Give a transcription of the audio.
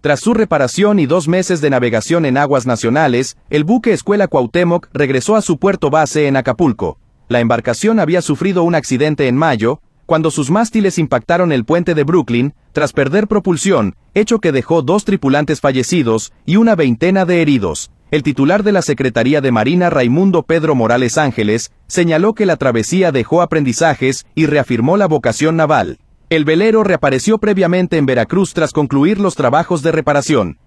Tras su reparación y 2 meses de navegación en aguas nacionales, el buque Escuela Cuauhtémoc regresó a su puerto base en Acapulco. La embarcación había sufrido un accidente en mayo, cuando sus mástiles impactaron el puente de Brooklyn, tras perder propulsión, hecho que dejó 2 tripulantes fallecidos y una veintena de heridos. El titular de la Secretaría de Marina, Raimundo Pedro Morales Ángeles, señaló que la travesía dejó aprendizajes y reafirmó la vocación naval. El velero reapareció previamente en Veracruz tras concluir los trabajos de reparación.